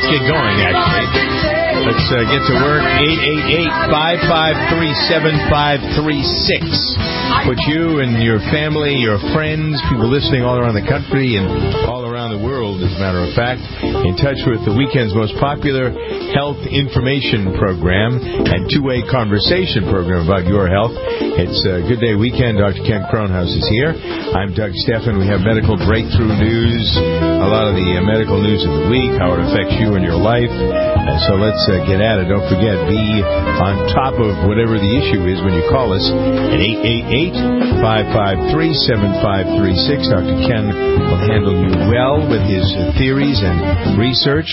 get going, actually. Let's get to work. 888-553-7536. Put you and your family, your friends, people listening all around the country and all around the world, as a matter of fact, in touch with the weekend's most popular health information program and two-way conversation program about your health. It's a Good Day Weekend. Dr. Ken Kronhaus is here. I'm Doug Stephan. We have medical breakthrough news, a lot of the medical news of the week, how it affects you and your life. So let's get at it. Don't forget, be on top of whatever the issue is when you call us at 888-553-7536. Dr. Ken will handle you well with his theories and research.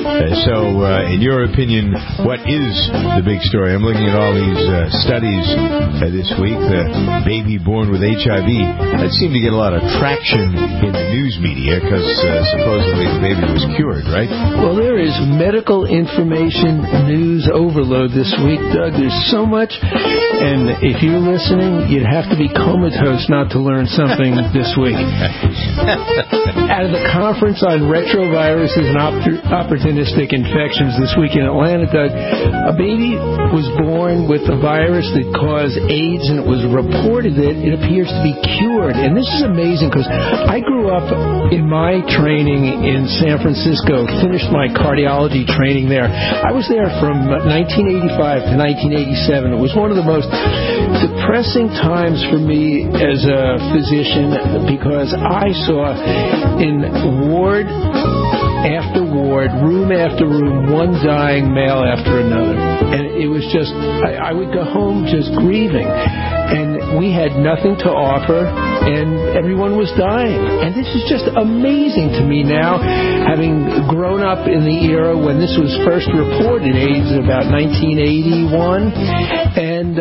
In your opinion, what is the big story? I'm looking at all these studies this week. The baby born with HIV, that seemed to get a lot of traction in the news media because supposedly the baby was cured, right? Well, there is medical information news overload this week, Doug. There's so much, and if you're listening, you'd have to be comatose not to learn something this week. Out of the conference on retroviruses and opportunistic infections this week in Atlanta, Doug, a baby was born with a virus that caused AIDS, and it was reported that it appears to be cured. And this is amazing because I grew up in my training in San Francisco, finished my cardiology training there. I was there from 1985 to 1987. It was one of the most depressing times for me as a physician because I saw in ward after ward, room after room, one dying male after another. And it was just, I would go home just grieving. And we had nothing to offer, and everyone was dying. And this is just amazing to me now, having grown up in the era when this was first reported, AIDS about 1981, and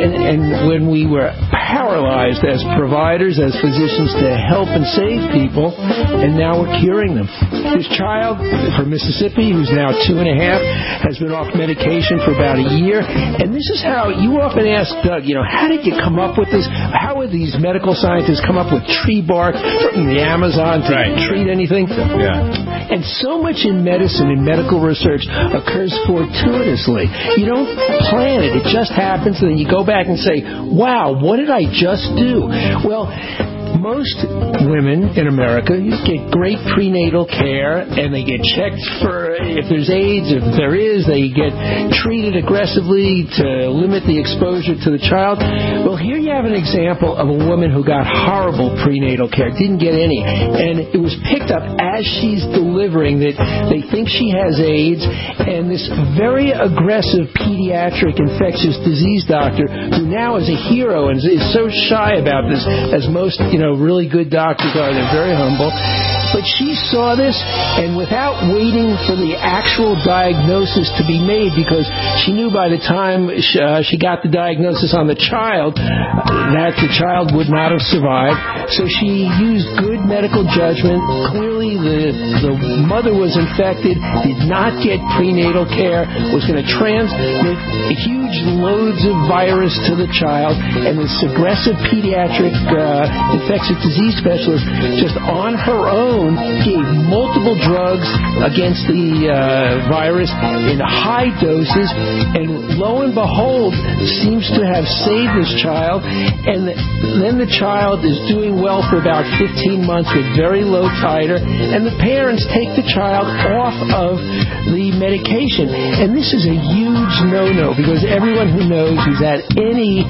when we were paralyzed as providers, as physicians, to help and save people, and now we're curing them. This child from Mississippi, who's now 2.5, has been off medication for about a year, and this is how you often ask, Doug, how did you come up with this? How would these medical scientists come up with tree bark from the Amazon to treat anything? Yeah. And so much in medicine and medical research occurs fortuitously. You don't plan it. It just happens, and then you go back and say, wow, what did I just do? Well, most women in America get great prenatal care, and they get checked for if there's AIDS. If there is, they get treated aggressively to limit the exposure to the child. Well, here you have an example of a woman who got horrible prenatal care, didn't get any, and it was picked up as she's delivering that they think she has AIDS, and this very aggressive pediatric infectious disease doctor, who now is a hero and is so shy about this, as most, really good doctors are. They're very humble. But she saw this, and without waiting for the actual diagnosis to be made, because she knew by the time she got the diagnosis on the child that the child would not have survived. So she used good medical judgment. Clearly the mother was infected, did not get prenatal care, was going to transmit huge loads of virus to the child, and this aggressive pediatric infectious disease specialist, just on her own, gave multiple drugs against the virus in high doses, and lo and behold, seems to have saved this child. And then the child is doing well for about 15 months with very low titer, and the parents take the child off of the medication. And this is a huge no-no, because everyone who knows who's had any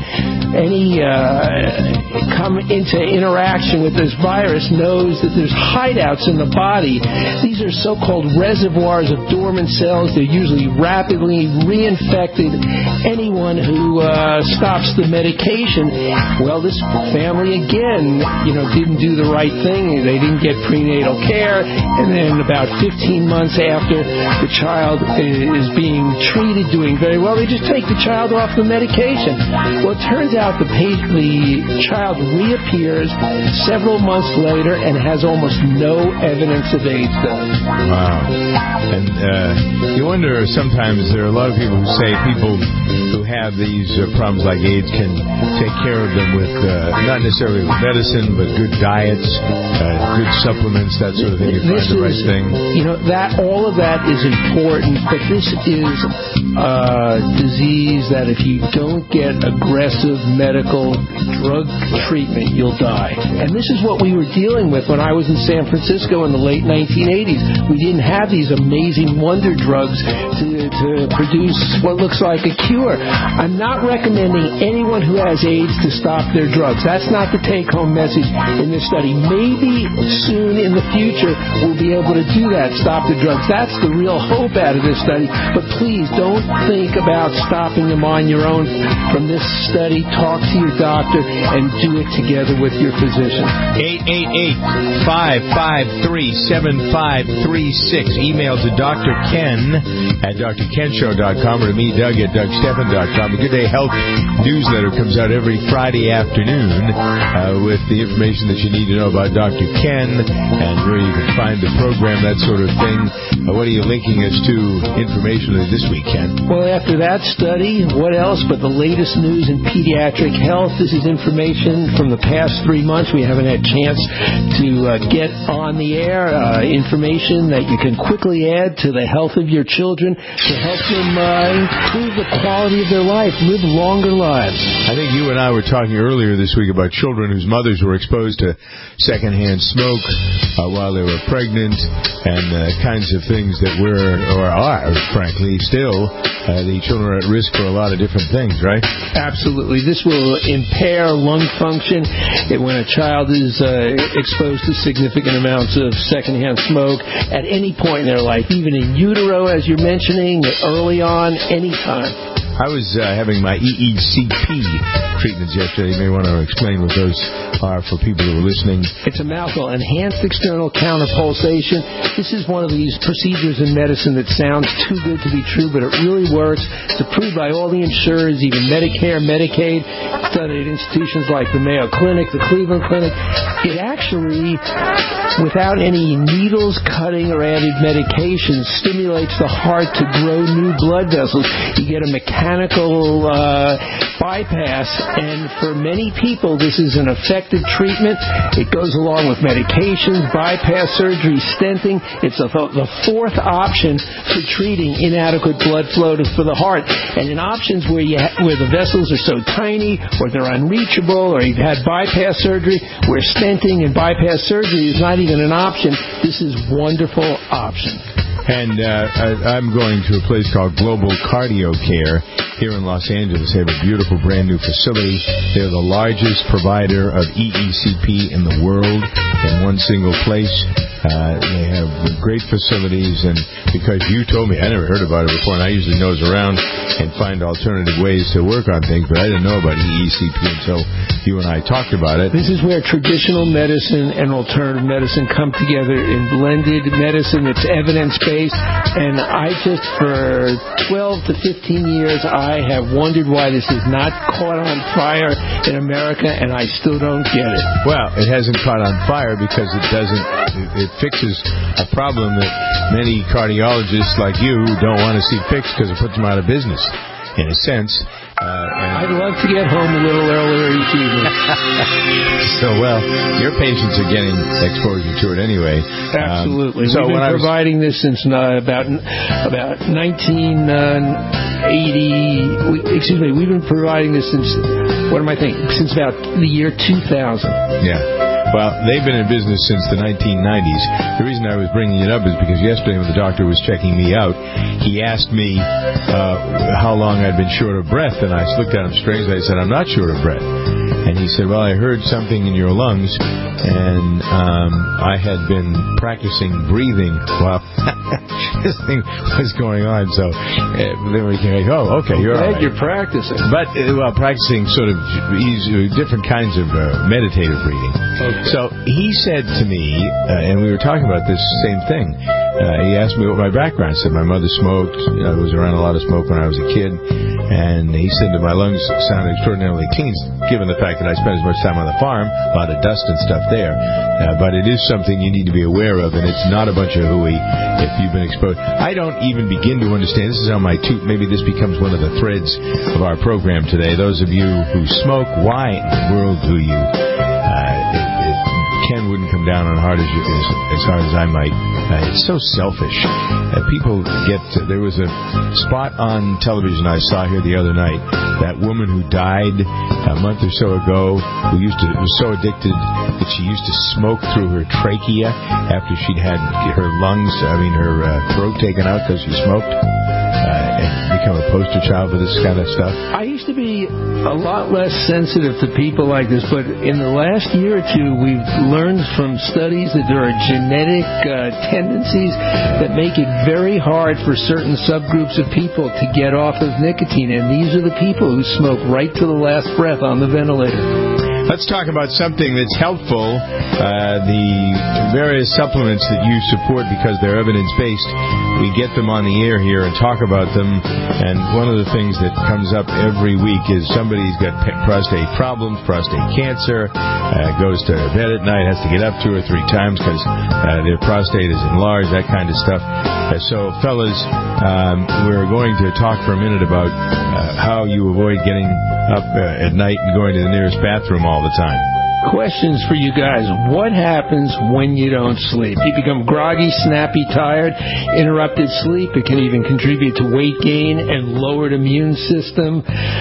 come into interaction with this virus knows that there's hideouts in the body. These are so-called reservoirs of dormant cells. They're usually rapidly reinfected. Anyone who stops the medication, well, this family again, didn't do the right thing. They didn't get prenatal care, and then about 15 months after the child is being treated, doing very well, they just take the child off the medication. Well, it turns out the child reappears several months later and has almost no no evidence of AIDS does. Wow. And you wonder sometimes, there are a lot of people who say people who have these problems like AIDS can take care of them with, not necessarily with medicine, but good diets, good supplements, that sort of thing. You find the right thing. You know, all of that is important, but this is a disease that if you don't get aggressive medical drug treatment, you'll die. And this is what we were dealing with when I was in San Francisco in the late 1980s. We didn't have these amazing wonder drugs to produce what looks like a cure. I'm not recommending anyone who has AIDS to stop their drugs. That's not the take-home message in this study. Maybe soon in the future we'll be able to do that, stop the drugs. That's the real hope out of this study. But please don't think about stopping them on your own from this study. Talk to your doctor and do it together with your physician. 888-553-7536. Email to Dr. Ken at drkenshow.com or to me, Doug, at DougStephan.com. The Good Day Health newsletter comes out every Friday afternoon with the information that you need to know about Dr. Ken and where you can find the program, that sort of thing. What are you linking us to informationally this week, Ken? Well, after that study, what else but the latest news in pediatric health? This is information from the past 3 months we haven't had a chance to get on the air. Information that you can quickly add to the health of your children to help them improve the quality of their life, live longer lives. I think you and I were talking earlier this week about children whose mothers were exposed to secondhand smoke while they were pregnant, and kinds of things that are, frankly, still, the children are at risk for a lot of different things, right? Absolutely. This will impair lung function when a child is exposed to significant amounts of secondhand smoke at any point in their life, even in utero, as you're mentioning, early on, anytime. I was having my EECP treatments yesterday. You may want to explain what those are for people who are listening. It's a mouthful. Enhanced external counterpulsation. This is one of these procedures in medicine that sounds too good to be true, but it really works. It's approved by all the insurers, even Medicare, Medicaid. It's done at institutions like the Mayo Clinic, the Cleveland Clinic. It actually, without any needles, cutting, or added medication, stimulates the heart to grow new blood vessels. You get a mechanical bypass, and for many people this is an effective treatment. It goes along with medications, bypass surgery, stenting. It's the fourth option for treating inadequate blood flow for the heart. And in options where the vessels are so tiny or they're unreachable, or you've had bypass surgery where stenting and bypass surgery is not even an option, this is a wonderful option. And I'm going to a place called Global Cardio Care here in Los Angeles. They have a beautiful brand new facility. They're the largest provider of EECP in the world in one single place. They have great facilities, and because you told me, I never heard about it before, and I usually nose around and find alternative ways to work on things, but I didn't know about EECP until you and I talked about it. This is where traditional medicine and alternative medicine come together in blended medicine that's evidence-based, and I just, for 12 to 15 years, I have wondered why this is not caught on fire in America, and I still don't get it. Well, it hasn't caught on fire because it fixes a problem that many cardiologists like you don't want to see fixed because it puts them out of business, in a sense. I'd love to get home a little earlier each evening. So, well, your patients are getting exposure to it anyway. Absolutely. We've been providing this since about 1980. We've been providing this since, since about the year 2000. Yeah. Well, they've been in business since the 1990s. The reason I was bringing it up is because yesterday when the doctor was checking me out, he asked me how long I'd been short of breath, and I looked at him strangely. I said, I'm not short of breath. And he said, well, I heard something in your lungs, and I had been practicing breathing while this thing was going on. So then we came like, oh, okay, you're all right. You're practicing. But, practicing sort of different kinds of meditative breathing. Okay. So he said to me, and we were talking about this same thing, he asked me what my background. I said my mother smoked. I was around a lot of smoke when I was a kid. And he said that my lungs sounded extraordinarily clean, given the fact that I spent as much time on the farm, a lot of dust and stuff there. But it is something you need to be aware of, and it's not a bunch of hooey if you've been exposed. I don't even begin to understand. This is how maybe this becomes one of the threads of our program today. Those of you who smoke, why in the world do you? Ken wouldn't come down on hard as hard as I might. It's so selfish. People there was a spot on television I saw here the other night. That woman who died a month or so ago, who was so addicted that she used to smoke through her trachea after she'd had her throat taken out because she smoked. And become a poster child for this kind of stuff. I used to be a lot less sensitive to people like this, but in the last year or two, we've learned from studies that there are genetic tendencies that make it very hard for certain subgroups of people to get off of nicotine, and these are the people who smoke right to the last breath on the ventilator. Let's talk about something that's helpful, the various supplements that you support because they're evidence-based. We get them on the air here and talk about them, and one of the things that comes up every week is somebody's got prostate problems, prostate cancer, goes to bed at night, has to get up 2 or 3 times because their prostate is enlarged, that kind of stuff. So, fellas, we're going to talk for a minute about how you avoid getting up at night and going to the nearest bathroom all the time. Questions for you guys. What happens when you don't sleep? You become groggy, snappy, tired, interrupted sleep. It can even contribute to weight gain and lowered immune system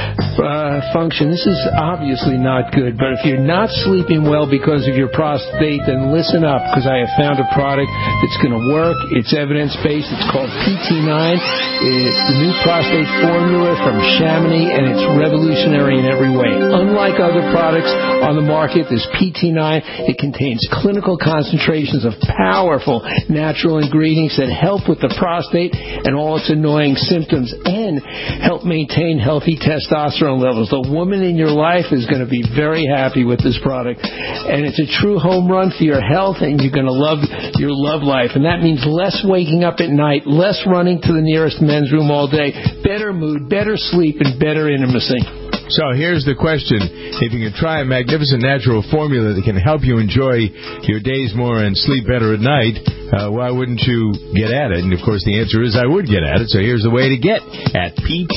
function. This is obviously not good, but if you're not sleeping well because of your prostate, then listen up, because I have found a product that's going to work. It's evidence-based. It's called PT9. It's the new prostate formula from Chamonix, and it's revolutionary in every way. Unlike other products on the market, this PT9, it contains clinical concentrations of powerful natural ingredients that help with the prostate and all its annoying symptoms and help maintain healthy testosterone levels. The woman in your life is going to be very happy with this product, and it's a true home run for your health, and you're going to love your love life. And that means less waking up at night, less running to the nearest men's room all day, better mood, better sleep, and better intimacy. So here's the question. If you can try a magnificent natural formula that can help you enjoy your days more and sleep better at night, why wouldn't you get at it? And, of course, the answer is I would get at it. So here's the way to get at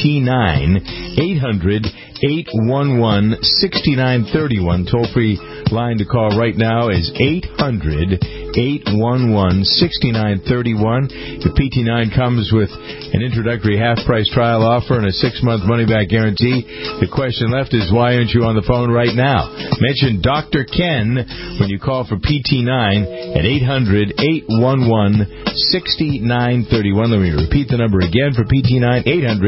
PT9, 800-811-6931. Toll-free line to call right now is 800-811-6931. The PT9 comes with an introductory half-price trial offer and a 6-month money-back guarantee. The question left is, why aren't you on the phone right now? Mention Dr. Ken when you call for PT9 at 800-811-6931. Let me repeat the number again for PT9,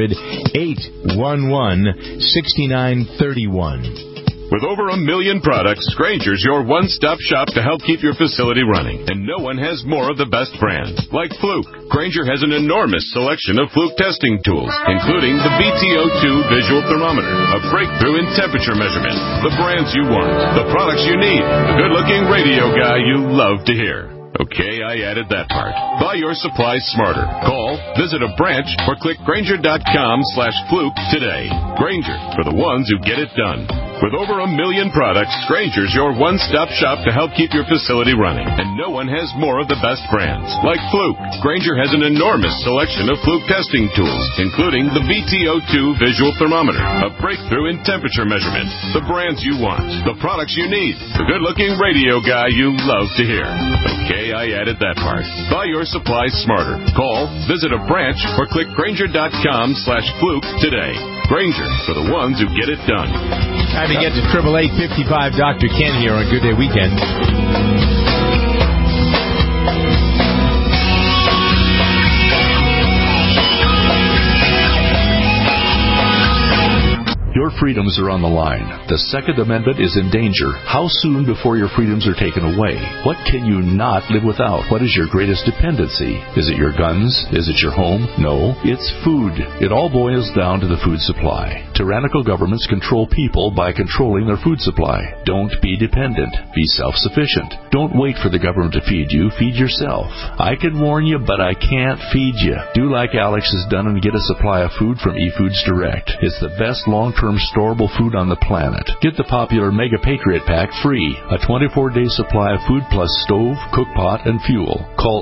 800-811-6931. With over 1 million products, Grainger's your one-stop shop to help keep your facility running. And no one has more of the best brands. Like Fluke, Grainger has an enormous selection of Fluke testing tools, including the VTO2 visual thermometer, a breakthrough in temperature measurement, the brands you want, the products you need, the good-looking radio guy you love to hear. Okay, I added that part. Buy your supplies smarter. Call, visit a branch, or click Grainger.com/Fluke today. Grainger, for the ones who get it done. With over 1 million products, Grainger's your one-stop shop to help keep your facility running. And no one has more of the best brands. Like Fluke, Grainger has an enormous selection of Fluke testing tools, including the VTO2 visual thermometer, a breakthrough in temperature measurement, the brands you want, the products you need, the good-looking radio guy you love to hear. Okay, I added that part. Buy your supplies smarter. Call, visit a branch, or click Grainger.com/Fluke today. Grainger, for the ones who get it done. Time to get to 888-55 Dr. Ken here on Good Day Weekend. Your freedoms are on the line. The Second Amendment is in danger. How soon before your freedoms are taken away? What can you not live without? What is your greatest dependency? Is it your guns? Is it your home? No, it's food. It all boils down to the food supply. Tyrannical governments control people by controlling their food supply. Don't be dependent. Be self-sufficient. Don't wait for the government to feed you. Feed yourself. I can warn you, but I can't feed you. Do like Alex has done and get a supply of food from eFoods Direct. It's the best long-term storable food on the planet. Get the popular Mega Patriot Pack free. A 24-day supply of food plus stove, cook pot, and fuel. Call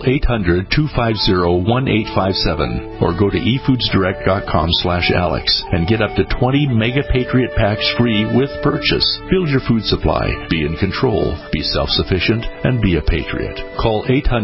800-250-1857 or go to efoodsdirect.com/Alex and get up to 20 Mega Patriot Packs free with purchase. Build your food supply. Be in control. Be self-sufficient and be a patriot. Call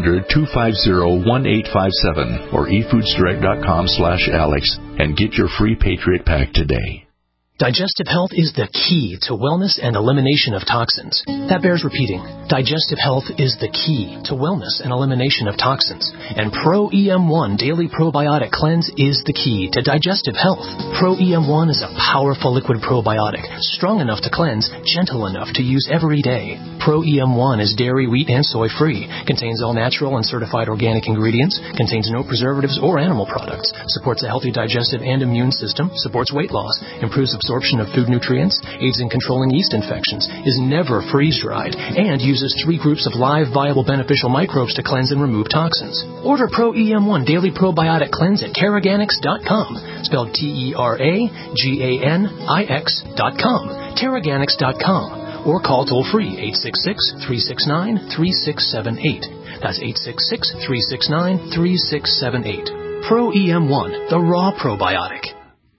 800-250-1857 or efoodsdirect.com/Alex and get your free Patriot Pack today. Digestive health is the key to wellness and elimination of toxins. That bears repeating. Digestive health is the key to wellness and elimination of toxins. And Pro EM1 Daily Probiotic Cleanse is the key to digestive health. Pro EM1 is a powerful liquid probiotic, strong enough to cleanse, gentle enough to use every day. Pro EM1 is dairy, wheat, and soy-free, contains all natural and certified organic ingredients, contains no preservatives or animal products, supports a healthy digestive and immune system, supports weight loss, improves absorption of food nutrients, aids in controlling yeast infections, is never freeze-dried, and uses 3 groups of live, viable, beneficial microbes to cleanse and remove toxins. Order Pro EM1 Daily Probiotic Cleanse at Teraganix.com, spelled TERAGANIX.com, Teraganix.com, or call toll-free 866-369-3678. That's 866-369-3678. Pro EM1, the raw probiotic.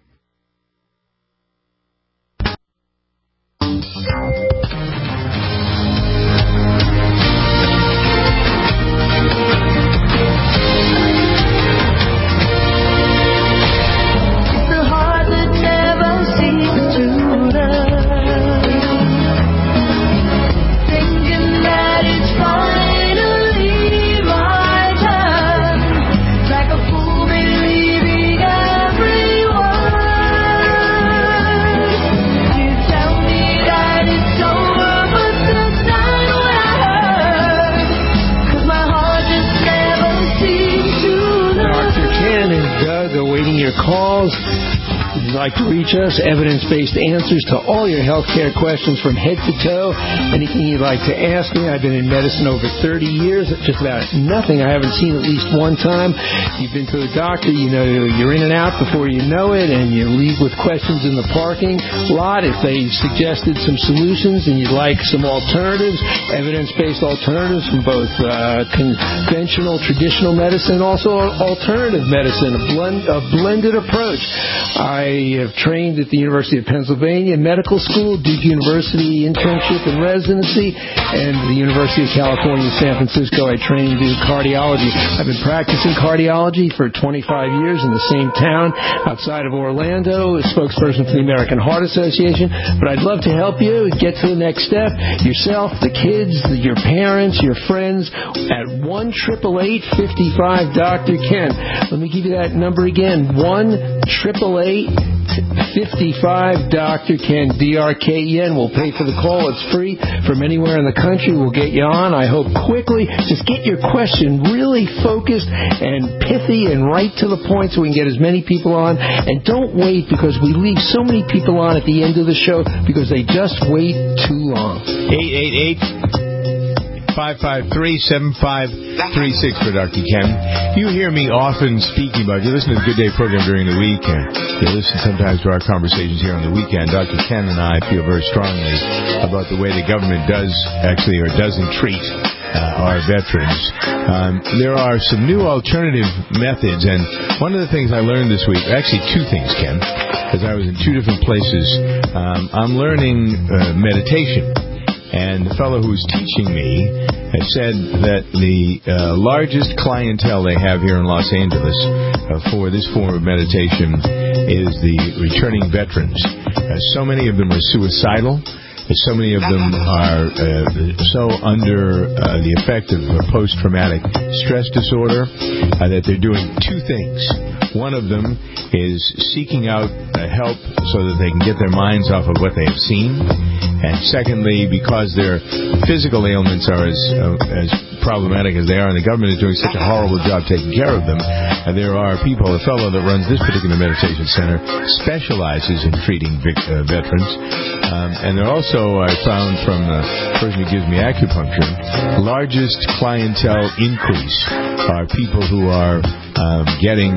Calls. If you'd like to reach us, evidence-based answers to all your healthcare questions from head to toe. Anything you'd like to ask me. I've been in medicine over 30 years. Just about nothing I haven't seen at least one time. You've been to the doctor, you know you're in and out before you know it, and you leave with questions in the parking lot. If they suggested some solutions and you'd like some alternatives, evidence-based alternatives from both conventional, traditional medicine, also alternative medicine, a blended approach. I have trained at the University of Pennsylvania Medical School, Duke University internship and residency, and the University of California, San Francisco. I trained in cardiology. I've been practicing cardiology for 25 years in the same town outside of Orlando, a spokesperson for the American Heart Association. But I'd love to help you get to the next step. Yourself, the kids, your parents, your friends at 1-888-55-Dr. Ken. Let me give you that number again, 1-888-55-Dr. Ken, DRKEN. We'll pay for the call. It's free from anywhere in the country. We'll get you on, I hope, quickly. Just get your question really focused and pithy and right to the point so we can get as many people on. And don't wait, because we leave so many people on at the end of the show because they just wait too long. 888-553-7536 for Dr. Ken. You hear me often speaking about, you listen to the Good Day program during the week, and you listen sometimes to our conversations here on the weekend. Dr. Ken and I feel very strongly about the way the government does actually or doesn't treat our veterans. There are some new alternative methods, and one of the things I learned this week, actually 2 things, Ken, because I was in 2 different places. I'm learning meditation. And the fellow who's teaching me has said that the largest clientele they have here in Los Angeles for this form of meditation is the returning veterans. So many of them are suicidal. So many of them are so under the effect of post-traumatic stress disorder that they're doing two things. One of them is seeking out help so that they can get their minds off of what they have seen. And secondly, because their physical ailments are as problematic as they are, and the government is doing such a horrible job taking care of them, there are people, a fellow that runs this particular meditation center specializes in treating veterans. And they're also, I found from the person who gives me acupuncture, largest clientele increase are people who are getting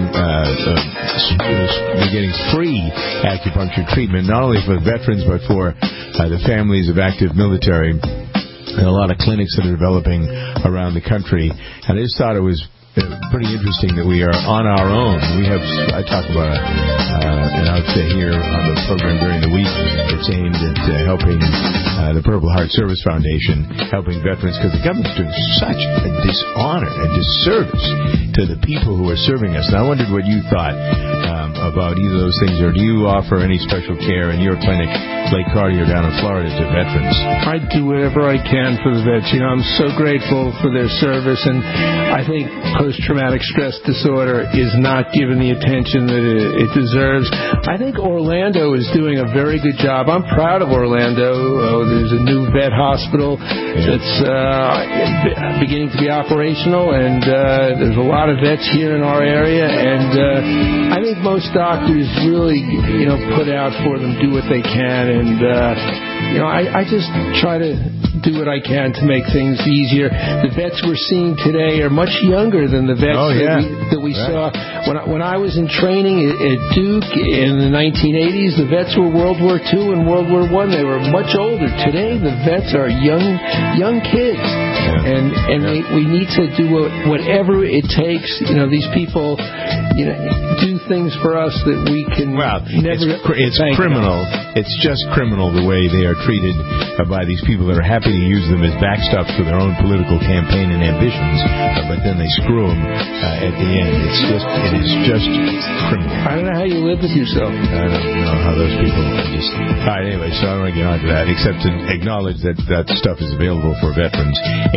free acupuncture treatment, not only for veterans but for the families of active military. And a lot of clinics that are developing around the country. And I just thought it was pretty interesting that we are on our own. I talk about an outfit here on the program during the week that's aimed at helping the Purple Heart Service Foundation, helping veterans, because the government's doing such a dishonor and disservice to the people who are serving us. And I wondered what you thought about either of those things, or do you offer any special care in your clinic, Lake Cartier down in Florida, to veterans? I do whatever I can for the vets. I'm so grateful for their service, and I think post-traumatic stress disorder is not given the attention that it deserves. I think Orlando is doing a very good job. I'm proud of Orlando. There's a new vet hospital that's beginning to be operational, and there's a lot of vets here in our area, and I think most doctors really, put out for them, do what they can, and I just try to do what I can to make things easier. The vets we're seeing today are much younger than the vets that we saw when I was in training at Duke in the 1980s. The vets were World War II and World War I. They were much older. Today, the vets are young kids, and we need to do whatever it takes. These people, do things for us that we can never. It's criminal. It's just criminal the way they are treated by these people that are happy to use them as backstops for their own political campaign and ambitions, but then they screw them at the end. It is just criminal. I don't know how you live with yourself. I don't know how those people just. All right, anyway, so I don't want to get on to that, except to acknowledge that stuff is available for veterans.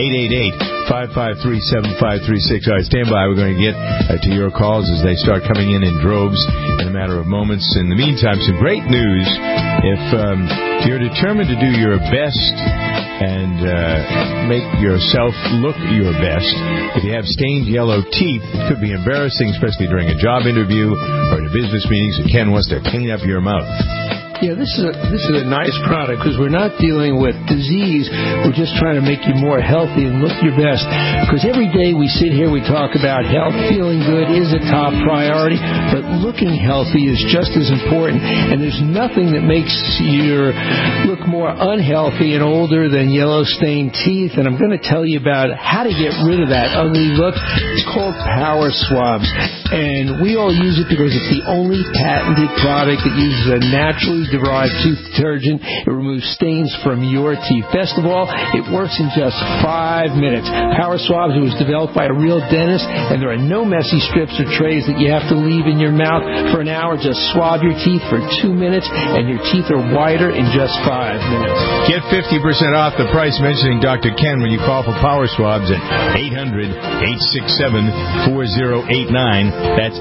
888-553-7536. All right, stand by. We're going to get to your calls as they start coming in droves in a matter of moments. In the meantime, some great news. If you're determined to do your best and make yourself look your best, if you have stained yellow teeth, it could be embarrassing, especially during a job interview or at a business meeting, so Ken wants to clean up your mouth. Yeah, this is a nice product because we're not dealing with disease. We're just trying to make you more healthy and look your best. Because every day we sit here, we talk about health. Feeling good is a top priority, but looking healthy is just as important. And there's nothing that makes you look more unhealthy and older than yellow stained teeth. And I'm going to tell you about how to get rid of that ugly look. It's called Power Swabs. And we all use it because it's the only patented product that uses a naturally derived tooth detergent. It removes stains from your teeth. Best of all, it works in just 5 minutes. Power Swabs, it was developed by a real dentist, and there are no messy strips or trays that you have to leave in your mouth for an hour. Just swab your teeth for 2 minutes, and your teeth are whiter in just 5 minutes. Get 50% off the price mentioning Dr. Ken when you call for Power Swabs at 800-867-4089. That's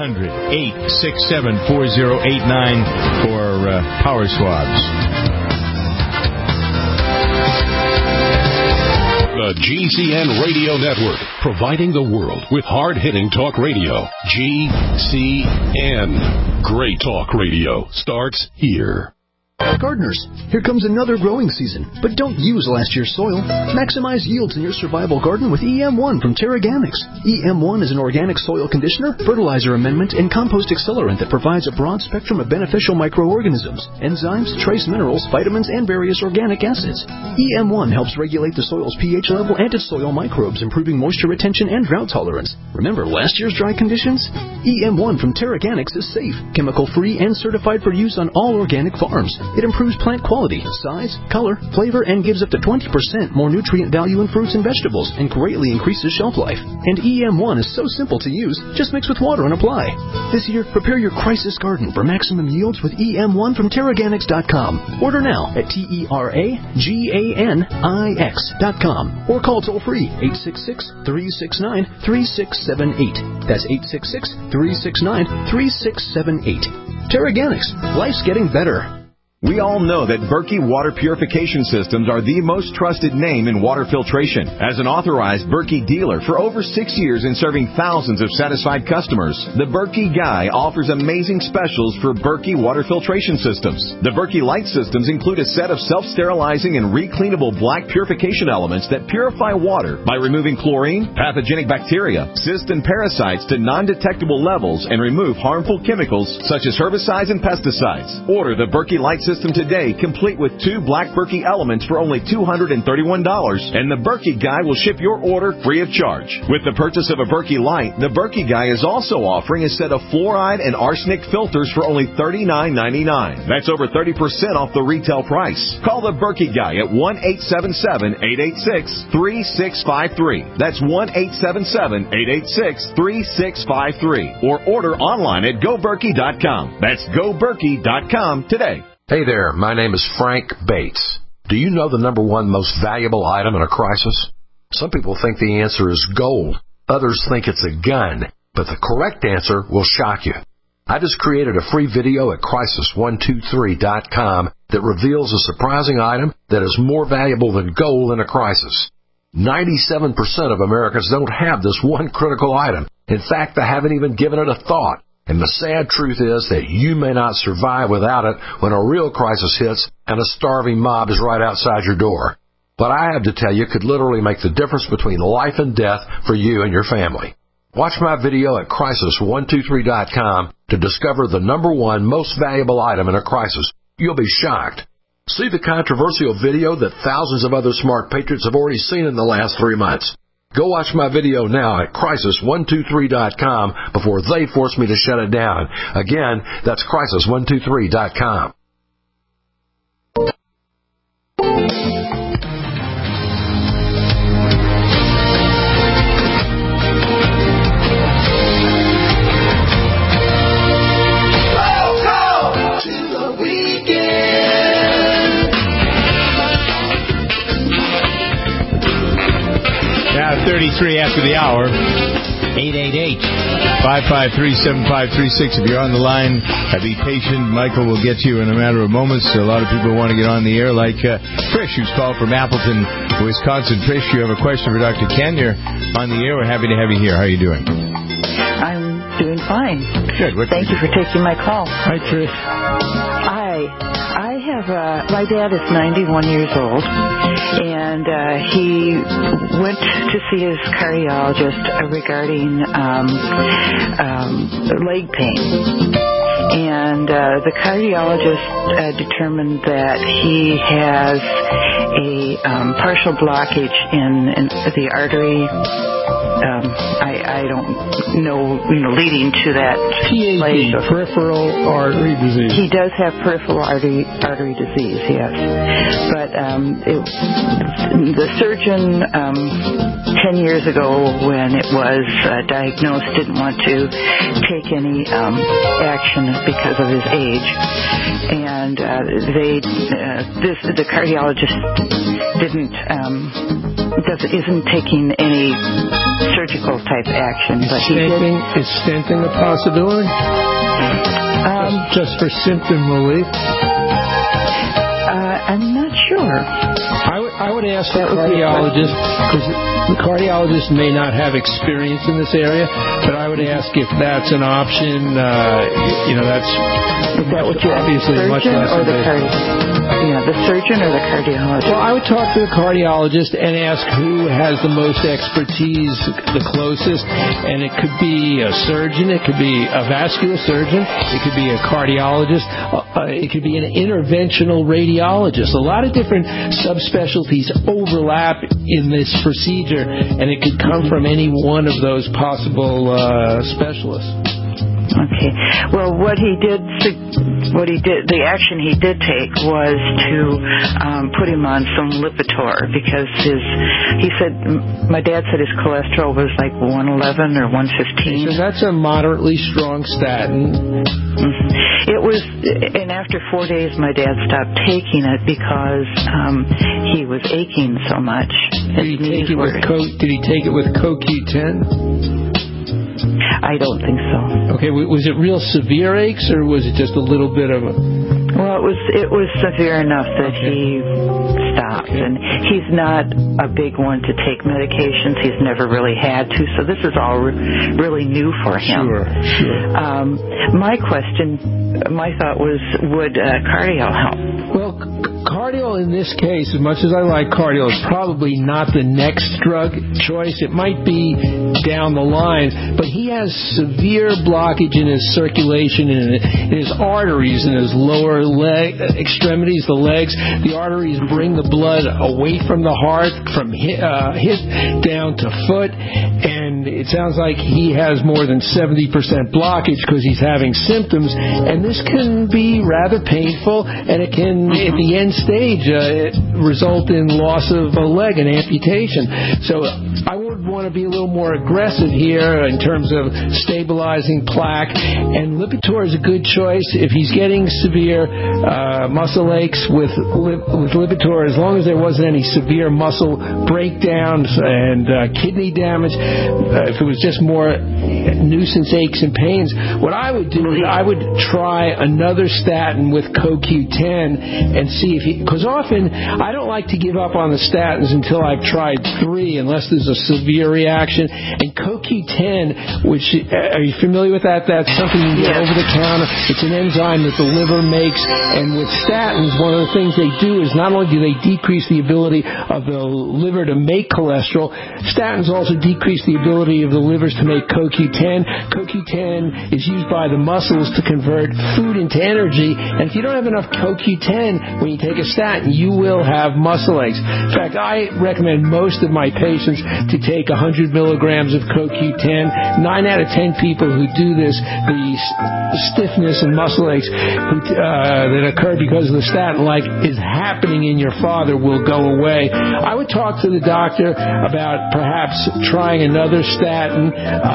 800-867-4089 for Power Swabs. The GCN Radio Network, providing the world with hard-hitting talk radio. GCN. Great talk radio starts here. Gardeners, here comes another growing season, but don't use last year's soil. Maximize yields in your survival garden with EM1 from Terraganics. EM1 is an organic soil conditioner, fertilizer amendment, and compost accelerant that provides a broad spectrum of beneficial microorganisms, enzymes, trace minerals, vitamins, and various organic acids. EM1 helps regulate the soil's pH level and its soil microbes, improving moisture retention and drought tolerance. Remember last year's dry conditions? EM1 from Terraganics is safe, chemical-free, and certified for use on all organic farms. It improves plant quality, size, color, flavor, and gives up to 20% more nutrient value in fruits and vegetables and greatly increases shelf life. And EM1 is so simple to use, just mix with water and apply. This year, prepare your crisis garden for maximum yields with EM1 from TerraGanix.com. Order now at TerraGanix.com or call toll-free 866-369-3678. That's 866-369-3678. TerraGanix. Life's getting better. We all know that Berkey Water Purification Systems are the most trusted name in water filtration. As an authorized Berkey dealer for over 6 years and serving thousands of satisfied customers, the Berkey Guy offers amazing specials for Berkey Water Filtration Systems. The Berkey Light Systems include a set of self-sterilizing and recleanable black purification elements that purify water by removing chlorine, pathogenic bacteria, cysts, and parasites to non-detectable levels and remove harmful chemicals such as herbicides and pesticides. Order the Berkey Light System today, complete with 2 black Berkey elements for only $231, and the Berkey Guy will ship your order free of charge. With the purchase of a Berkey Light, the Berkey Guy is also offering a set of fluoride and arsenic filters for only $39.99. That's over 30% off the retail price. Call the Berkey Guy at 1-877-886-3653. That's 1-877-886-3653. Or order online at GoBerkey.com. That's GoBerkey.com today. Hey there, my name is Frank Bates. Do you know the number one most valuable item in a crisis? Some people think the answer is gold. Others think it's a gun. But the correct answer will shock you. I just created a free video at Crisis123.com that reveals a surprising item that is more valuable than gold in a crisis. 97% of Americans don't have this one critical item. In fact, they haven't even given it a thought. And the sad truth is that you may not survive without it when a real crisis hits and a starving mob is right outside your door. What I have to tell you could literally make the difference between life and death for you and your family. Watch my video at Crisis123.com to discover the number one most valuable item in a crisis. You'll be shocked. See the controversial video that thousands of other smart patriots have already seen in the last 3 months. Go watch my video now at Crisis123.com before they force me to shut it down. Again, that's Crisis123.com. Now 33 after the hour. 888-553-7536. If you're on the line, be patient. Michael will get you in a matter of moments. A lot of people want to get on the air, like Trish, who's called from Appleton, Wisconsin. Trish, you have a question for Dr. Ken. You're on the air. We're happy to have you here. How are you doing? I'm doing fine. Good. Thank you for taking my call. Hi, Trish. I have my dad is 91 years old, and he went to see his cardiologist regarding leg pain. And the cardiologist determined that he has a partial blockage in the artery. I don't know, leading to that place. Peripheral artery disease. He does have peripheral artery disease, yes. But the surgeon 10 years ago, when it was diagnosed, didn't want to take any action because of his age, and the cardiologist isn't taking any surgical type action. But Is stenting a possibility? Just for symptom relief? I'm not sure. I would ask the cardiologist, because the cardiologist may not have experience in this area, but I would ask if that's an option. That's is that what you're obviously surgeon much less or the surgeon or the cardiologist? Well, I would talk to the cardiologist and ask who has the most expertise, the closest, and it could be a surgeon, it could be a vascular surgeon, it could be a cardiologist, it could be an interventional radiologist. A lot of different subspecialties overlap in this procedure, and it could come from any one of those possible specialists. Okay. Well, what he did what he did, the action he did take was to put him on some Lipitor because he said, my dad said his cholesterol was like 111 or 115. So that's a moderately strong statin. Mm-hmm. It was, and after 4 days, my dad stopped taking it because he was aching so much. Did he take it with CoQ10? I don't think so. Okay, was it real severe aches, or was it just a little bit of a... Well, it was severe enough that he stopped. Okay. And he's not a big one to take medications. He's never really had to, so this is all really new for him. Sure. My thought was, would Cardiol help? Well, Cardiol in this case, as much as I like Cardiol, is probably not the next drug choice. It might be down the line, but he has severe blockage in his circulation, in his arteries, in his lower leg extremities, the legs. The arteries bring the blood away from the heart, from hip down to foot, and it sounds like he has more than 70% blockage because he's having symptoms, and this can be rather painful, and it can, at the end stage, result in loss of a leg and amputation. So I would want to be a little more aggressive here in terms of stabilizing plaque, and Lipitor is a good choice if he's getting severe muscle aches with Lipitor, as long as there wasn't any severe muscle breakdowns and kidney damage. If it was just more nuisance aches and pains, what I would do is I would try another statin with CoQ10 and see if because often I don't like to give up on the statins until I've tried 3, unless there's a severe reaction. And CoQ10, which, are you familiar with that? That's something you can get over the counter. It's an enzyme that the liver makes. And with statins, one of the things they do is not only do they decrease the ability of the liver to make cholesterol, statins also decrease the ability of the livers to make CoQ10. CoQ10 is used by the muscles to convert food into energy. And if you don't have enough CoQ10 when you take a statin, you will have muscle aches. In fact, I recommend most of my patients to take 100 milligrams of CoQ10. 9 out of 10 people who do this, the stiffness and muscle aches that occur because of the statin, like is happening in your father, will go away. I would talk to the doctor about perhaps trying another statin.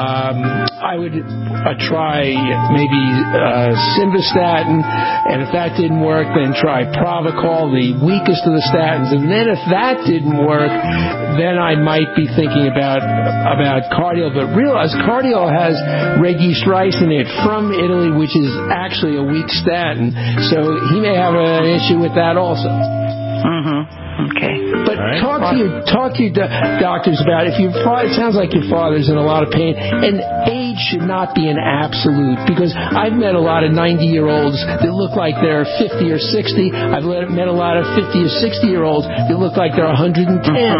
I would try maybe Simvastatin, and if that didn't work, then try Pravachol, the weakest of the statins. And then if that didn't work, then I might be thinking about Cardiol. But realize Cardiol has red yeast rice in it from Italy, which is actually a weak statin. So he may have an issue with that also. Mm-hmm. Okay. But talk to your doctors about it. It sounds like your father's in a lot of pain, and age should not be an absolute, because I've met a lot of 90-year-olds that look like they're 50 or 60. I've met a lot of 50 or 60-year-olds that look like they're 110.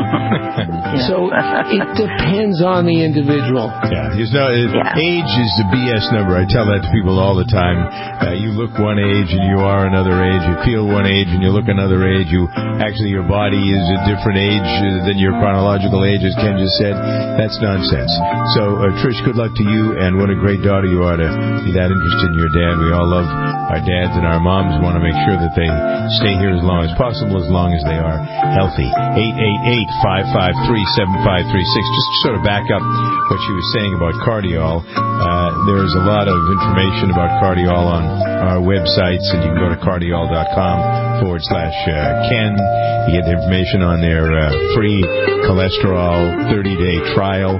So it depends on the individual. Age is the BS number. I tell that to people all the time. You look one age and you are another age. You feel one age and you look another age. Your body is a different age than your chronological age, as Ken just said. That's nonsense. So, Trish, good luck to you, and what a great daughter you are to be that interested in your dad. We all love our dads, and our moms want to make sure that they stay here as long as possible, as long as they are healthy. 888-553-7536. Just to sort of back up what she was saying about Cardiol, there's a lot of information about Cardiol on our websites, and you can go to cardiol.com/Ken. You get the information on their free cholesterol 30-day trial,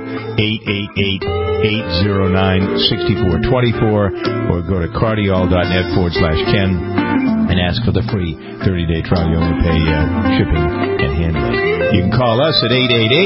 888-809-6424, or go to cardiol.net/Ken and ask for the free 30-day trial. You only pay shipping and handling. You can call us at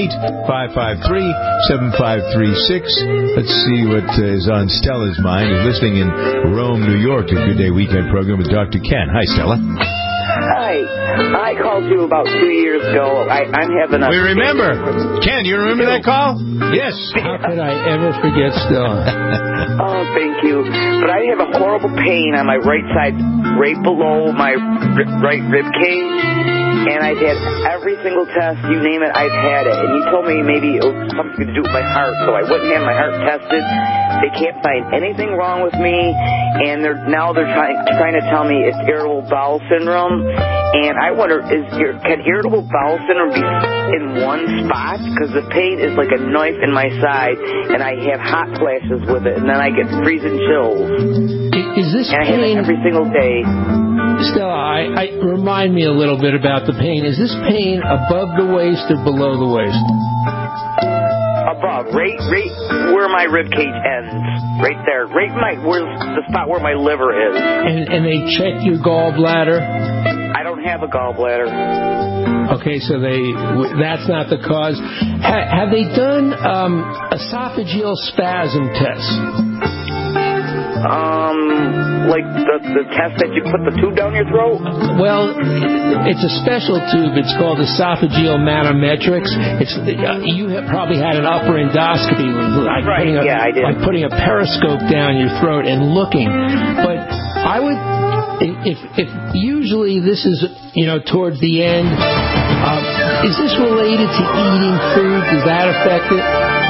888-553-7536. Let's see what is on Stella's mind. Is listening in Rome, New York, to Good Day Weekend program with Dr. Ken. Hi, Stella. Hi. I called you about 2 years ago. I'm having a... We remember. Ken, you remember that call? Yes. How could I ever forget Stella? Oh, thank you. But I have a horrible pain on my right side, right below my right rib cage. And I've had every single test, you name it, I've had it. And you told me maybe it was something to do with my heart, so I wouldn't have my heart tested. They can't find anything wrong with me, and they're trying to tell me it's irritable bowel syndrome. And I wonder, can irritable bowel syndrome be in one spot? Because the pain is like a knife in my side, and I have hot flashes with it, and then I get freezing chills. Is this and pain... I have it every single day. Stella, remind me a little bit about the pain. Is this pain above the waist or below the waist? Above, right where my rib cage ends, right there, where's the spot where my liver is. And they check your gallbladder? I don't have a gallbladder. Okay, so that's not the cause. Have they done esophageal spasm tests? Like the test that you put the tube down your throat? Well, it's a special tube. It's called esophageal manometrics. You have probably had an upper endoscopy, like I did. Like putting a periscope down your throat and looking. But I would, if usually this is towards the end. Is this related to eating food? Does that affect it?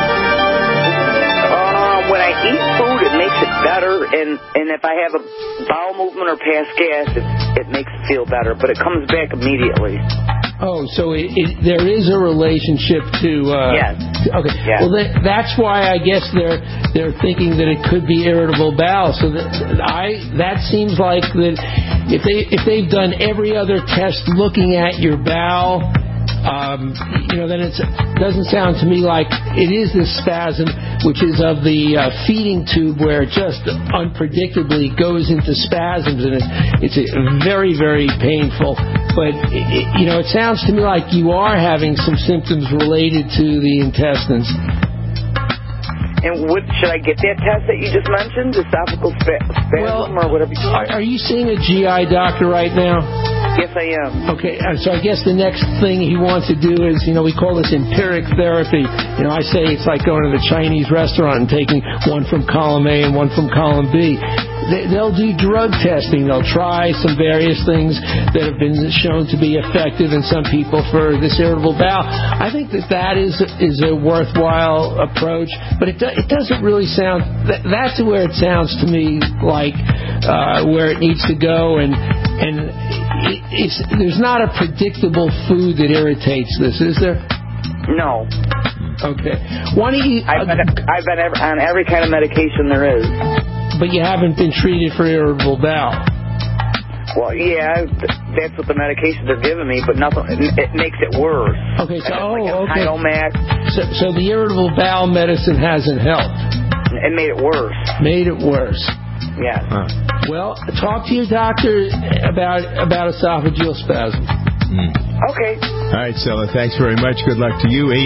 When I eat food, it makes it better, and if I have a bowel movement or pass gas, it makes it feel better, but it comes back immediately. Oh, so there is a relationship to... yes. Okay. Yes. Well, that's why I guess they're thinking that it could be irritable bowel. So that seems like that if they've done every other test looking at your bowel... then it doesn't sound to me like it is this spasm, which is of the feeding tube where it just unpredictably goes into spasms, and it's very, very painful. But, it sounds to me like you are having some symptoms related to the intestines. And should I get that test that you just mentioned, esophageal spasm or whatever you call it? Are you seeing a GI doctor right now? Yes, I am. Okay, so I guess the next thing he wants to do is, we call this empiric therapy. I say it's like going to the Chinese restaurant and taking one from column A and one from column B. They'll do drug testing. They'll try some various things that have been shown to be effective in some people for this irritable bowel. I think that is a worthwhile approach, but it doesn't really sound... That's where it sounds to me like where it needs to go, and there's not a predictable food that irritates this, is there? No. Okay. Why don't you... I've been on every kind of medication there is. But you haven't been treated for irritable bowel. Well, yeah, that's what the medications are giving me, but nothing. It makes it worse. Okay, so okay. So the irritable bowel medicine hasn't helped. It made it worse. Made it worse. Yes. Well, talk to your doctor about esophageal spasm. Okay. All right, Stella, thanks very much. Good luck to you.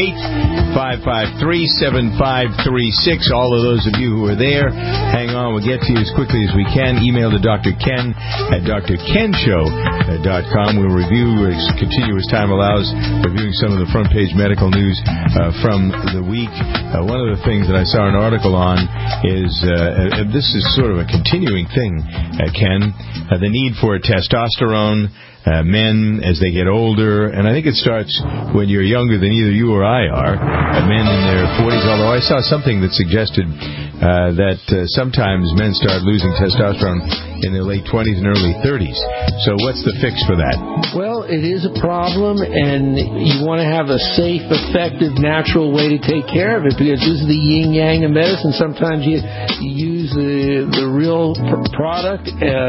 888-553-7536. All of those of you who are there, hang on. We'll get to you as quickly as we can. Email to Dr. Ken at drkenshow.com. We'll review, as continuous time allows, reviewing some of the front page medical news from the week. One of the things that I saw an article on is, this is sort of a continuing thing, Ken, the need for testosterone. Men as they get older, and I think it starts when you're younger than either you or I are, men in their 40s, although I saw something that suggested that sometimes men start losing testosterone in their late 20s and early 30s. So what's the fix for that? Well, it is a problem, and you want to have a safe, effective, natural way to take care of it, because this is the yin-yang of medicine. Sometimes you use the real product,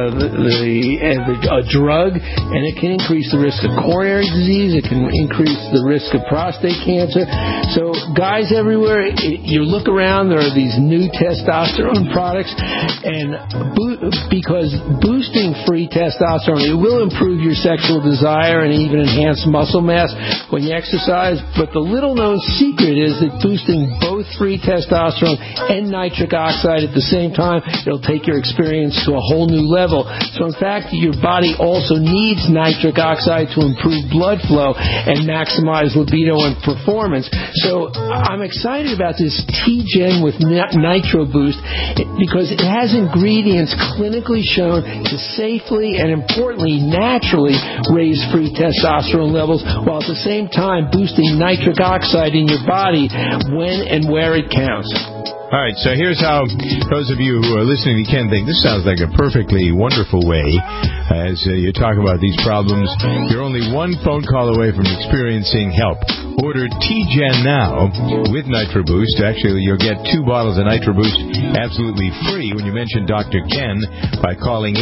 a drug, and it can increase the risk of coronary disease. It can increase the risk of prostate cancer. So guys everywhere, you look around, there are these new testosterone products, and because boosting free testosterone, it will improve your sexual desire and even enhance muscle mass when you exercise. But the little-known secret is that boosting both free testosterone and nitric oxide at the same time, it'll take your experience to a whole new level. So in fact, your body also needs nitric oxide to improve blood flow and maximize libido and performance. So I'm excited about this T-Gen with nitric Nitro Boost because it has ingredients clinically shown to safely and importantly naturally raise free testosterone levels while at the same time boosting nitric oxide in your body when and where it counts. All right, so here's how those of you who are listening to Ken think this sounds like a perfectly wonderful way as you talk about these problems. You're only one phone call away from experiencing help. Order T-Gen now with Nitro Boost. Actually, you'll get 2 bottles of Nitro Boost absolutely free when you mention Dr. Ken by calling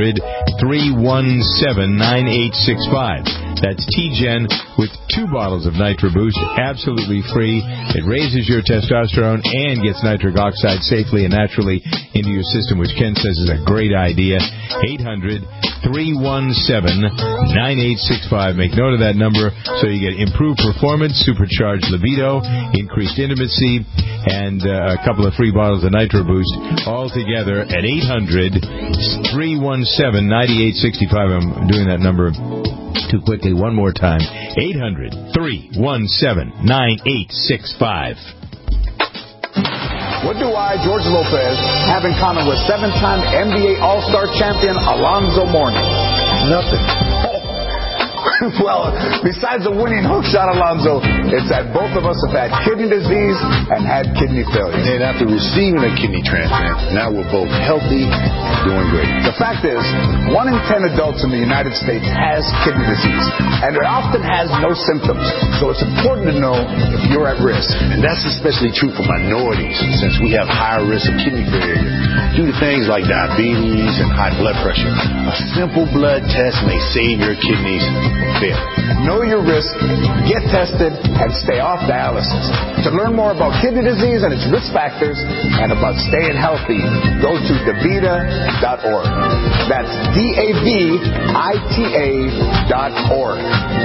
800-317-9865. That's T-Gen with 2 bottles of Nitro Boost absolutely free. It raises your testosterone and gets nitric oxide safely and naturally into your system, which Ken says is a great idea. 800-317-9865. Make note of that number so you get improved performance, supercharged libido, increased intimacy, and a couple of free bottles of Nitro Boost all together at 800-317-9865. I'm doing that number too quickly. One more time. 800-317-9865. What do I, George Lopez, have in common with 7-time NBA All-Star champion Alonzo Mourning? Nothing. Well, besides the winning hook shot, Alonzo, it's that both of us have had kidney disease and had kidney failure. And after receiving a kidney transplant, now we're both healthy, doing great. The fact is, 1 in 10 adults in the United States has kidney disease, and it often has no symptoms. So it's important to know if you're at risk. And that's especially true for minorities, since we have higher risk of kidney failure due to things like diabetes and high blood pressure. A simple blood test may save your kidneys from failure. Know your risk, get tested, and stay off dialysis. To learn more about kidney disease and its risk factors and about staying healthy, go to DaVita.org. That's DAVITA.org.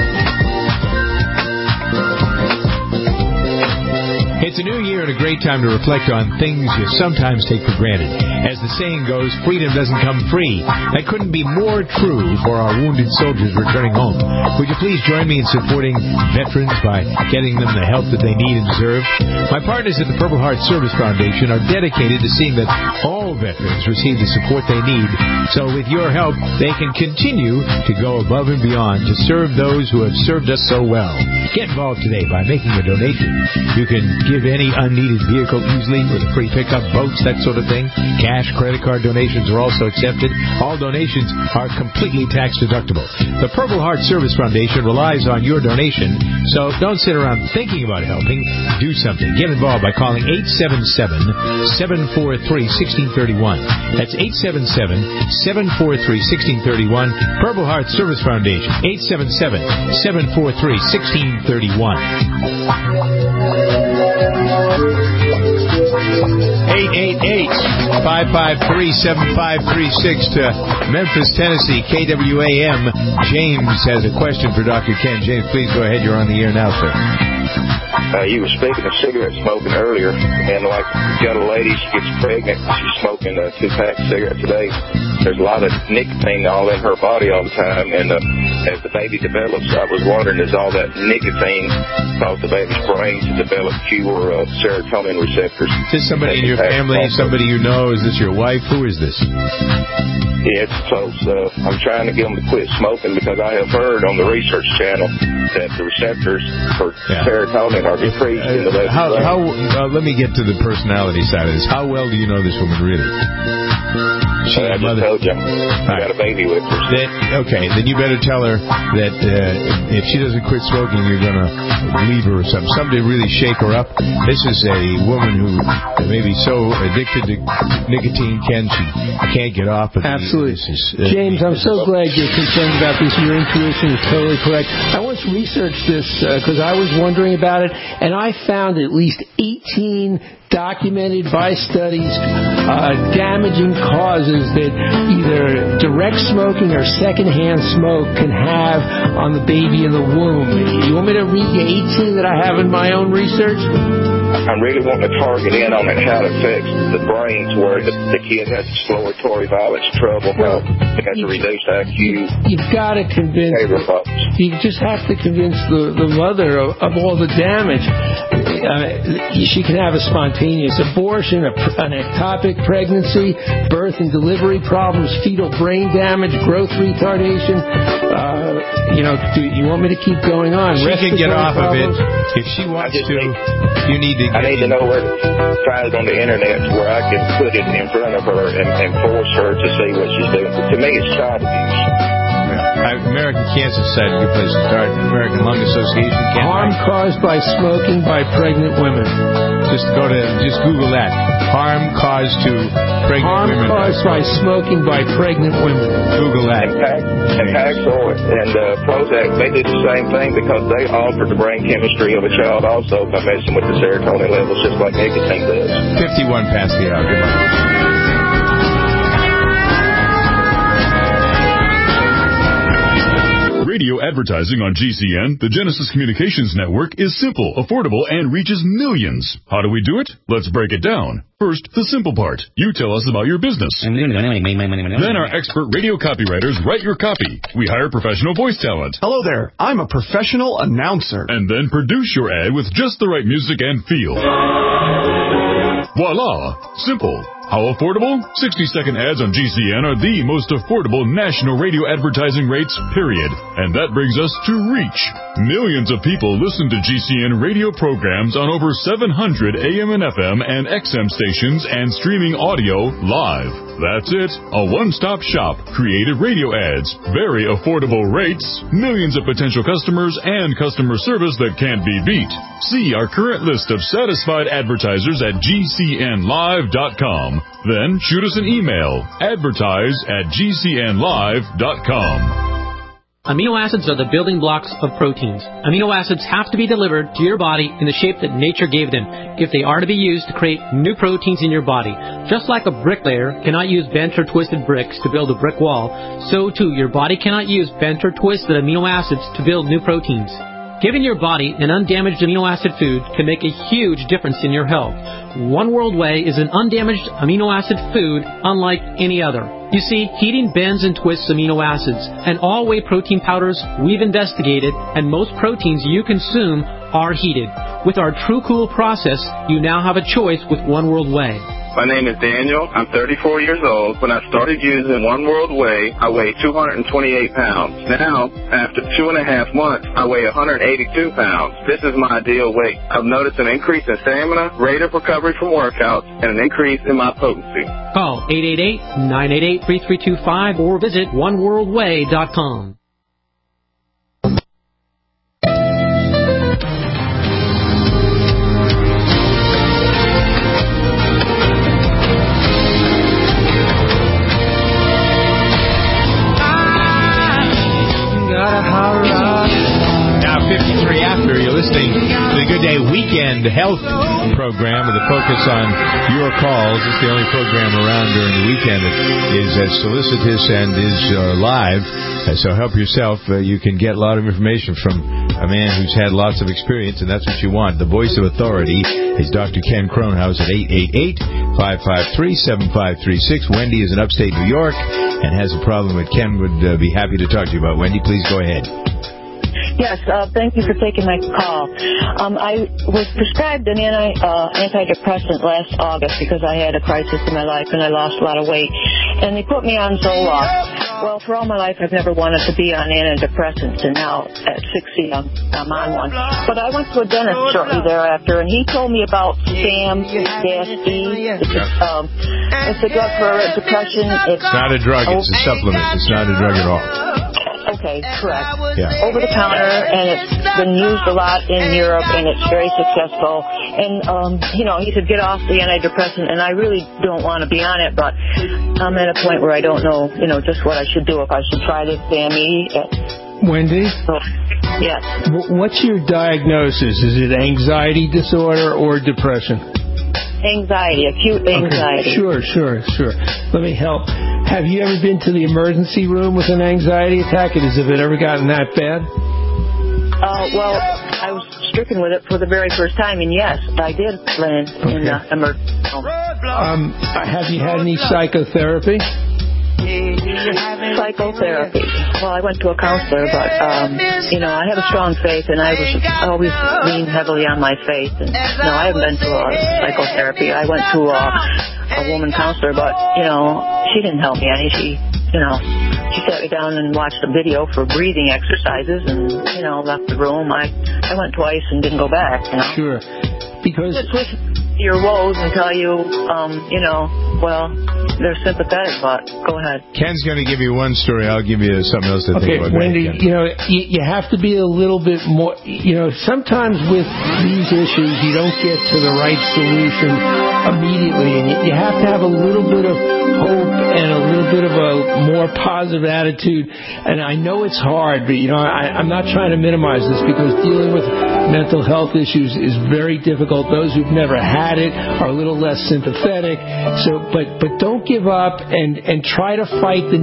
It's a new year and a great time to reflect on things you sometimes take for granted. As the saying goes, freedom doesn't come free. That couldn't be more true for our wounded soldiers returning home. Would you please join me in supporting veterans by getting them the help that they need and deserve? My partners at the Purple Heart Service Foundation are dedicated to seeing that all veterans receive the support they need, so with your help, they can continue to go above and beyond to serve those who have served us so well. Get involved today by making a donation. You can give any unneeded vehicle easily with a free pickup, boats, that sort of thing. Cash, credit card donations are also accepted. All donations are completely tax deductible. The Purple Heart Service Foundation relies on your donation, so don't sit around thinking about helping. Do something. Get involved by calling 877-743-1631. That's 877-743-1631. Purple Heart Service Foundation, 877-743-1631. 888-553-7536 to Memphis, Tennessee, KWAM. James has a question for Dr. Ken. James, please go ahead. You're on the air now, sir. You were speaking of cigarette smoking earlier, and like you got a lady, she gets pregnant, she's smoking 2 packs of cigarettes a day. There's a lot of nicotine all in her body all the time, and as the baby develops, I was wondering, does all that nicotine cause the baby's brain to develop fewer serotonin receptors? Is this somebody in your family, somebody you know? Is this your wife? Who is this? Yeah, it's close. I'm trying to get them to quit smoking because I have heard on the research channel that the receptors for serotonin are decreased in the baby's brain. Let me get to the personality side of this. How well do you know this woman really? I just told you I got a baby with her. Okay, then you better tell her that if she doesn't quit smoking, you're going to leave her or something. Somebody really shake her up. This is a woman who may be so addicted to nicotine, she can't get off. Absolutely. James, I'm so glad you're concerned about this. Your intuition is totally correct. I once researched this because I was wondering about it, and I found at least 18 documented by studies damaging causes that either direct smoking or secondhand smoke can have on the baby in the womb. You want me to read you 18 that I have in my own research? I'm really wanting to target in on it, how it affects the brain to where the kid has exploratory violence trouble, how they got to reduce IQ. You've got to convince, you just have to convince the mother of all the damage. she can have a spontaneous abortion, an ectopic pregnancy, birth and delivery problems, fetal brain damage, growth retardation. Do you want me to keep going on? She can get off of it if she wants to. You need to. I need to know where to find it on the internet where I can put it in front of her and force her to see what she's doing. To me, it's child abuse. American Cancer Society, a good place to start. American Lung Association. Harm caused by smoking by pregnant women. Just Google that. Harm caused to pregnant women. Harm caused by smoking by pregnant women. Google that. And Paxil and Prozac, they did the same thing because they altered the brain chemistry of a child also by messing with the serotonin levels, just like nicotine does. 51 past the hour. Goodbye. Radio advertising on GCN, the Genesis Communications Network, is simple, affordable, and reaches millions. How do we do it? Let's break it down. First, the simple part. You tell us about your business. Then our expert radio copywriters write your copy. We hire professional voice talent. Hello there. I'm a professional announcer. And then produce your ad with just the right music and feel. Voila! Simple. How affordable? 60-second ads on GCN are the most affordable national radio advertising rates, period. And that brings us to reach. Millions of people listen to GCN radio programs on over 700 AM and FM and XM stations and streaming audio live. That's it. A one-stop shop. Creative radio ads. Very affordable rates. Millions of potential customers and customer service that can't be beat. See our current list of satisfied advertisers at GCNlive.com. Then shoot us an email, advertise@gcnlive.com. Amino acids are the building blocks of proteins. Amino acids have to be delivered to your body in the shape that nature gave them if they are to be used to create new proteins in your body. Just like a bricklayer cannot use bent or twisted bricks to build a brick wall, so too your body cannot use bent or twisted amino acids to build new proteins. Giving your body an undamaged amino acid food can make a huge difference in your health. One World Whey is an undamaged amino acid food unlike any other. You see, heating bends and twists amino acids, and all whey protein powders we've investigated, and most proteins you consume are heated. With our True Cool process, you now have a choice with One World Whey. My name is Daniel. I'm 34 years old. When I started using One World Whey, I weighed 228 pounds. Now, after 2.5 months, I weigh 182 pounds. This is my ideal weight. I've noticed an increase in stamina, rate of recovery from workouts, and an increase in my potency. Call 888-988-3325 or visit oneworldwhey.com. Now 53 after, you're listening to the Good Day Weekend Health program with a focus on your calls. It's the only program around during the weekend that is as solicitous and is live. So help yourself. You can get a lot of information from a man who's had lots of experience, and that's what you want. The voice of authority is Dr. Ken Kronhaus at 888-553-7536. Wendy is in upstate New York and has a problem that Ken would be happy to talk to you about. Wendy, please go ahead. Yes, thank you for taking my call. I was prescribed an antidepressant last August because I had a crisis in my life and I lost a lot of weight. And they put me on Zoloft. Well, for all my life, I've never wanted to be on antidepressants, and now at 60, I'm on one. But I went to a dentist shortly thereafter, and he told me about SAM-E. It's a drug for depression. It's not a drug. It's a supplement. It's not a drug at all. Okay, correct. Yeah. Over the counter, and it's been used a lot in Europe, and it's very successful. And, he said, get off the antidepressant, and I really don't want to be on it, but I'm at a point where I don't know, just what I should do, if I should try this SAM-E. Wendy? Yes. What's your diagnosis? Is it anxiety disorder or depression? Anxiety, acute anxiety. Okay. Sure. Let me help. Have you ever been to the emergency room with an anxiety attack? Has it ever gotten that bad? Well, I was stricken with it for the very first time, and yes, I did land in the emergency room. Have you had any psychotherapy? Psychotherapy. Well, I went to a counselor, but, I have a strong faith, and I always lean heavily on my faith. And, no, I haven't been to a psychotherapy. I went to a woman counselor, but, she didn't help me any. She sat me down and watched a video for breathing exercises and, left the room. I went twice and didn't go back, Sure. Because just listen to your woes and tell you, they're sympathetic, but go ahead. Ken's going to give you one story. I'll give you something else to think about. Wendy, you have to be a little bit more, sometimes with these issues, you don't get to the right solution immediately, and you have to have a little bit of hope and a little bit of a more positive attitude. And I know it's hard, but, I'm not trying to minimize this because dealing with mental health issues is very difficult. Those who've never had it are a little less sympathetic. But don't give up and try to fight the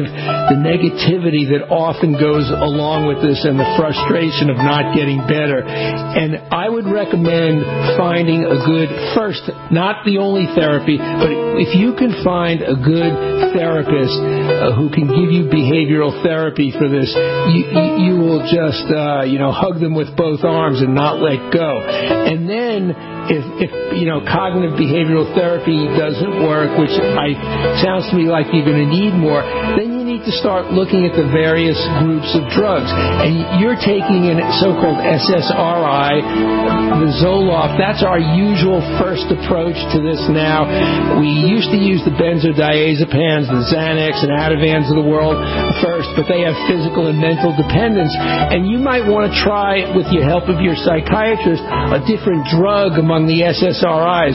negativity that often goes along with this and the frustration of not getting better. And I would recommend finding a good, first, not the only therapy, but if you can find a good therapist who can give you behavioral therapy for this, you will just, hug them with both arms and not let go. And then if cognitive behavioral therapy doesn't work, which sounds to me like you're going to need more, then you need to start looking at the various groups of drugs. And you're taking a so-called SSRI, the Zoloft. That's our usual first approach to this now. We used to use the benzodiazepines, the Xanax and Ativans of the world first, but they have physical and mental dependence. And you might want to try, with the help of your psychiatrist, a different drug among the SSRIs.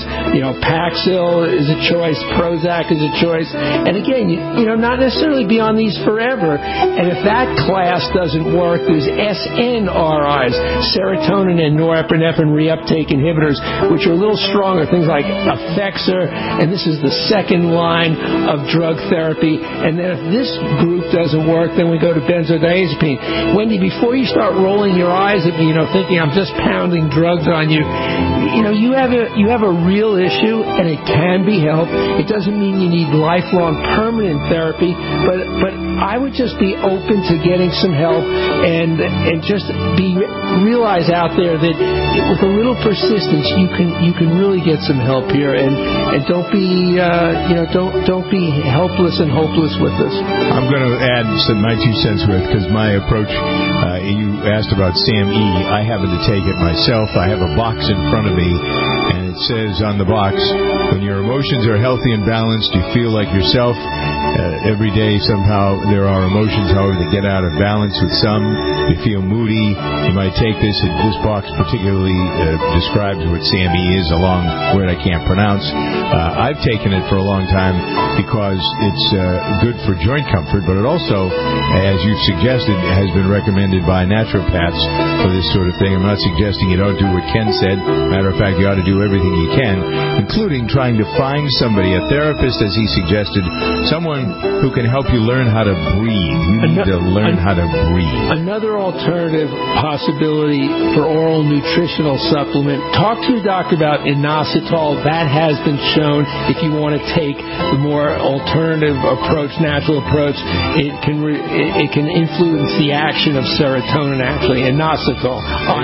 Paxil is a choice, Prozac is a choice. And again, not necessarily be on these forever. And if that class doesn't work, there's SNRIs, serotonin and norepinephrine reuptake inhibitors, which are a little stronger, things like Effexor, and this is the second line of drug therapy. And then if this group doesn't work, then we go to benzodiazepine. Wendy, before you start rolling your eyes at me, thinking I'm just pounding drugs on you, you have a real issue, and it can be helped. It doesn't mean you need lifelong permanent therapy, but I would just be open to getting some help and just realize out there that with a little persistence you can really get some help here, and don't be don't be helpless and hopeless with this. I'm going to add my 2 cents with, because my approach, you asked about Sam E. I happen to take it myself. I have a box in front of me, and it says on the box, when your emotions are healthy and balanced, you feel like yourself. Every day somehow there are emotions, however, that get out of balance with some. You feel moody. You might take this. This box particularly describes what SAMe is, a long word I can't pronounce. I've taken it for a long time because it's good for joint comfort, but it also, as you've suggested, has been recommended by naturopaths for this sort of thing. I'm not suggesting you don't do what Ken said. Matter of fact, you ought to do everything you can, including trying to find somebody, a therapist, as he suggested, someone who can help you learn how to breathe. You need to learn how to breathe. Another alternative possibility for oral nutritional supplement, talk to your doctor about inositol. That has been shown. If you want to take the more alternative approach, natural approach, it can influence the action of serotonin, actually. Inositol.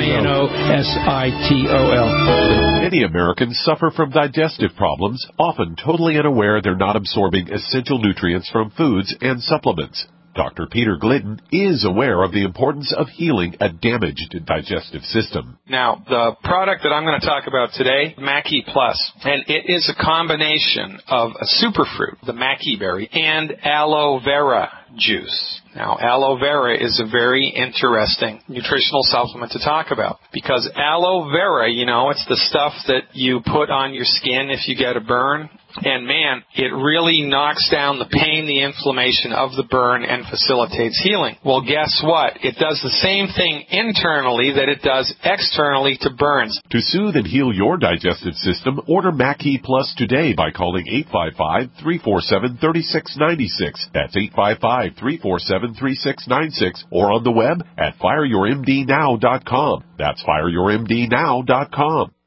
INOSITOL. Many Americans suffer from digestive problems, often totally unaware they're not absorbing essential nutrients from foods and supplements. Dr. Peter Glidden is aware of the importance of healing a damaged digestive system. Now, the product that I'm going to talk about today, Mackey Plus, and it is a combination of a superfruit, the Mackey berry, and aloe vera juice. Now, aloe vera is a very interesting nutritional supplement to talk about because aloe vera, it's the stuff that you put on your skin if you get a burn. And man, it really knocks down the pain, the inflammation of the burn and facilitates healing. Well, guess what? It does the same thing internally that it does externally to burns. To soothe and heal your digestive system, order Mackey Plus today by calling 855-347-3696. That's 855-347-3696 or on the web at fireyourmdnow.com. That's fireyourmdnow.com.